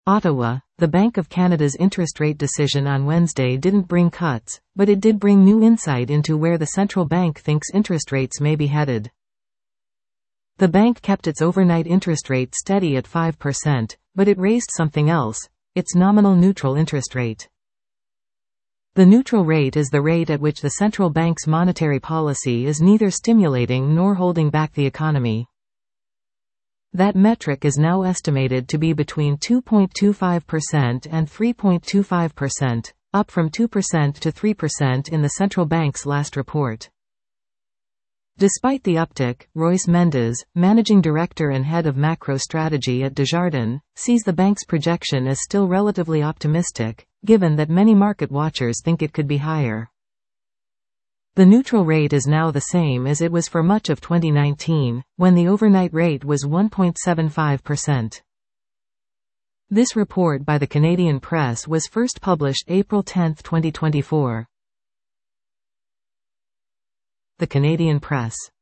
Ottawa, the Bank of Canada's interest rate decision on Wednesday didn't bring cuts, but it did bring new insight into where the central bank thinks interest rates may be headed. The bank kept its overnight interest rate steady at 5%, but it raised something else, its nominal neutral interest rate. The neutral rate is the rate at which the central bank's monetary policy is neither stimulating nor holding back the economy. That metric is now estimated to be between 2.25% and 3.25%, up from 2% to 3% in the central bank's last report. Despite the uptick, Royce Mendes, managing director and head of macro strategy at Desjardins, sees the bank's projection as still relatively optimistic, given that many market watchers think it could be higher. The neutral rate is now the same as it was for much of 2019, when the overnight rate was 1.75%. This report by the Canadian Press was first published April 10, 2024. The Canadian Press.